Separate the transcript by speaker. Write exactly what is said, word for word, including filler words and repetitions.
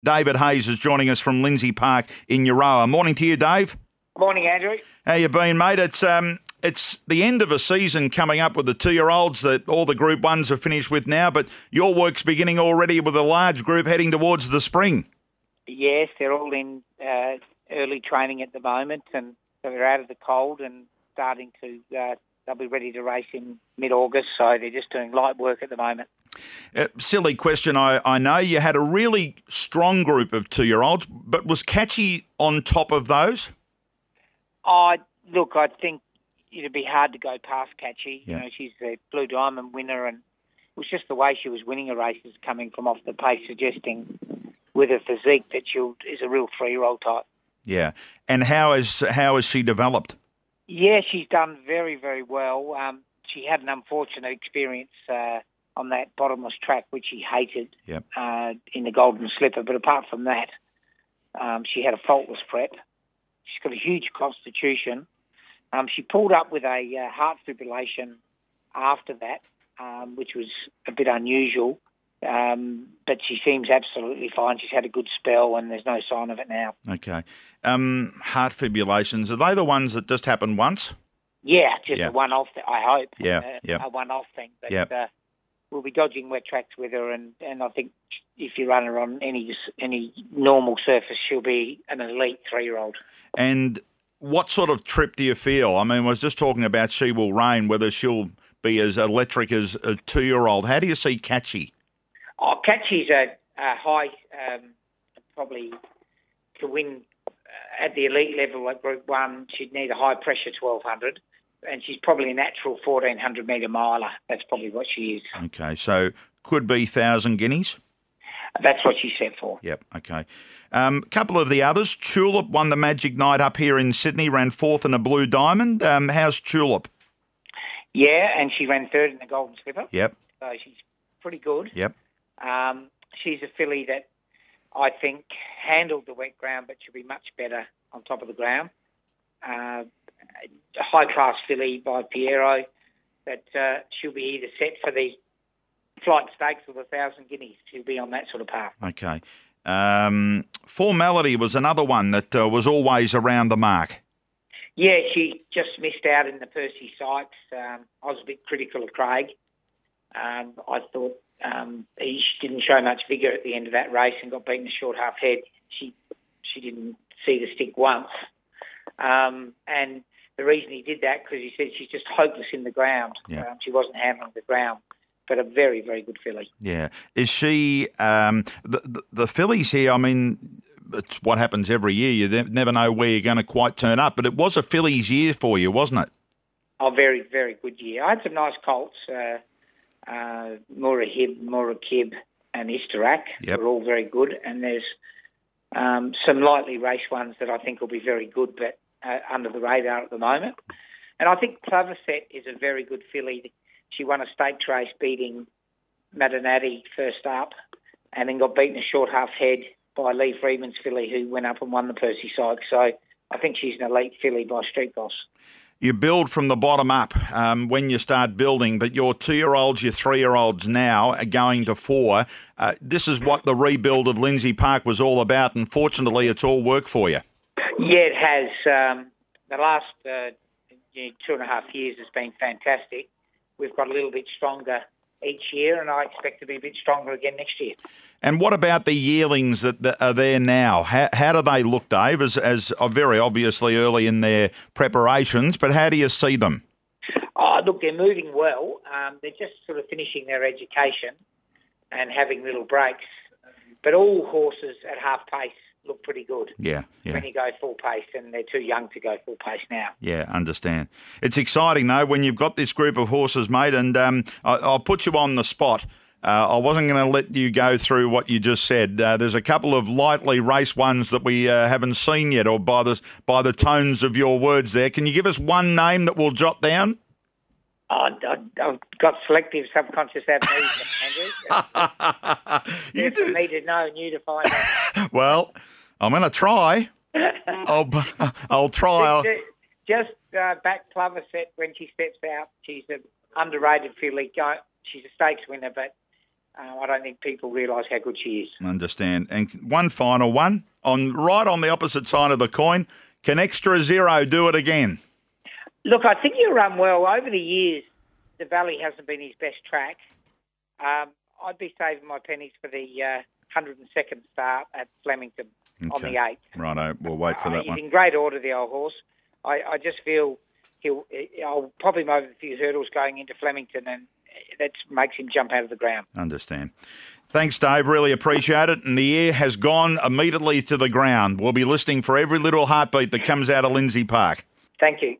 Speaker 1: David Hayes is joining us from Lindsay Park in Euroa. Morning to you, Dave.
Speaker 2: Morning, Andrew.
Speaker 1: How you been, mate? It's um, it's the end of a season coming up with the two-year-olds that all the Group Ones are finished with now, but your work's beginning already with a large group heading towards the spring.
Speaker 2: Yes, they're all in uh, early training at the moment, and so they're out of the cold and starting to. Uh, they'll be ready to race in mid-August, so they're just doing light work at the moment.
Speaker 1: Uh, silly question, I, I know. You had a really strong group of two-year-olds, but was Catchy on top of those?
Speaker 2: I look, I think it'd be hard to go past Catchy.
Speaker 1: Yeah.
Speaker 2: You know, she's the Blue Diamond winner, and it was just the way she was winning her races coming from off the pace, suggesting with her physique that she is a real three-year-old type.
Speaker 1: Yeah. And how is how has she developed?
Speaker 2: Yeah, she's done very, very well. Um, she had an unfortunate experience uh, on that bottomless track, which she hated
Speaker 1: Yep.
Speaker 2: uh, in the Golden Slipper. But apart from that, um, she had a faultless prep. She's got a huge constitution. Um, she pulled up with a uh, heart fibrillation after that, um, which was a bit unusual. Um, but she seems absolutely fine. She's had a good spell and there's no sign of it now.
Speaker 1: Okay. Um, heart fibrillations, are they the ones that just happen once?
Speaker 2: Yeah, just
Speaker 1: Yeah.
Speaker 2: a one-off, th- I hope.
Speaker 1: Yeah,
Speaker 2: uh,
Speaker 1: yeah.
Speaker 2: A one-off thing. But
Speaker 1: Yep.
Speaker 2: uh, we'll be dodging wet tracks with her, and, and I think if you run her on any any normal surface, she'll be an elite three-year-old.
Speaker 1: And what sort of trip do you feel? I mean, I was just talking about She Will Reign, whether she'll be as electric as a two-year-old. How do you see Catchy?
Speaker 2: Oh, Catchy's a, a high, um, probably to win uh, at the elite level at Group One, she'd need a high-pressure twelve hundred, and she's probably a natural fourteen hundred metre miler. That's probably what she is.
Speaker 1: Okay, so could be one thousand guineas?
Speaker 2: That's what she's set for.
Speaker 1: Yep, okay. A um, couple of the others. Tulip won the Magic Night up here in Sydney, ran fourth in a Blue Diamond. Um, how's Tulip?
Speaker 2: Yeah, and she ran third in the Golden Slipper.
Speaker 1: Yep,
Speaker 2: So she's pretty good.
Speaker 1: yep.
Speaker 2: Um, she's a filly that I think handled the wet ground, but she'll be much better on top of the ground. Uh, a high-class filly by Piero that uh, she'll be either set for the Flight Stakes or the Thousand Guineas. She'll be on that sort of path.
Speaker 1: Okay. Um, Formality was another one that uh, was always around the mark.
Speaker 2: Yeah, she just missed out in the Percy Sykes. Um, I was a bit critical of Craig. Um, I thought um, he didn't show much vigour at the end of that race and got beaten a short half head. She she didn't see the stick once. Um, and the reason he did that, because he said she's just hopeless in the ground.
Speaker 1: Yeah.
Speaker 2: Um, she wasn't handling the ground, but a very, very good filly.
Speaker 1: Yeah. Is she, um, the, the, the fillies here, I mean, it's what happens every year. You ne- never know where you're going to quite turn up, but it was a fillies year for you, wasn't it?
Speaker 2: Oh, very, very good year. I had some nice colts. Uh, uh, Mura Hib, Mura Kib and Istarak
Speaker 1: Yep.
Speaker 2: were all very good. And there's um, some lightly raced ones that I think will be very good, but uh, under the radar at the moment. And I think Claverset is a very good filly. She won a stakes race beating Madanati first up and then got beaten a short half head by Lee Freeman's filly, who went up and won the Percy Sykes. So I think she's an elite filly by Street Boss.
Speaker 1: You build from the bottom up um, when you start building, but your two-year-olds, your three-year-olds now are going to four. Uh, this is what the rebuild of Lindsay Park was all about, and fortunately it's all worked for you.
Speaker 2: Yeah, it has. Um, the last uh, you know, two and a half years has been fantastic. We've got a little bit stronger each year, and I expect to be a bit stronger again next year.
Speaker 1: And what about the yearlings that, that are there now? How, how do they look, Dave, as, as are very obviously early in their preparations, but how do you see them?
Speaker 2: Oh, look, they're moving well. Um, they're just sort of finishing their education and having little breaks. But all horses at half pace look pretty good.
Speaker 1: Yeah, yeah.
Speaker 2: When you go full pace, and they're too young to go full pace now.
Speaker 1: Yeah, understand. It's exciting, though, when you've got this group of horses, mate, and um, I, I'll put you on the spot. Uh, I wasn't going to let you go through what you just said. Uh, there's a couple of lightly raced ones that we uh, haven't seen yet, or by the, by the tones of your words there. Can you give us one name that we'll jot down?
Speaker 2: Oh, I, I've got selective subconscious amnesia, Andrew.
Speaker 1: You
Speaker 2: It's for
Speaker 1: do.
Speaker 2: me to know and you to find out.
Speaker 1: Well, I'm going to try. I'll, I'll try.
Speaker 2: Just, just uh, back Claverset when she steps out. She's an underrated filly. Go- She's a stakes winner, but Uh, I don't think people realise how good she is.
Speaker 1: Understand. And one final one, on right on the opposite side of the coin, can Extra Zero do it again?
Speaker 2: Look, I think you run well. Over the years, the Valley hasn't been his best track. Um, I'd be saving my pennies for the uh, one hundred second start at Flemington okay. on the eighth.
Speaker 1: Righto, we'll wait for uh, that
Speaker 2: he's
Speaker 1: one.
Speaker 2: He's in great order, the old horse. I, I just feel he'll. I'll pop him over a few hurdles going into Flemington, and that makes him jump out of the ground.
Speaker 1: Understand. Thanks, Dave. Really appreciate it. And the ear has gone immediately to the ground. We'll be listening for every little heartbeat that comes out of Lindsay Park.
Speaker 2: Thank you.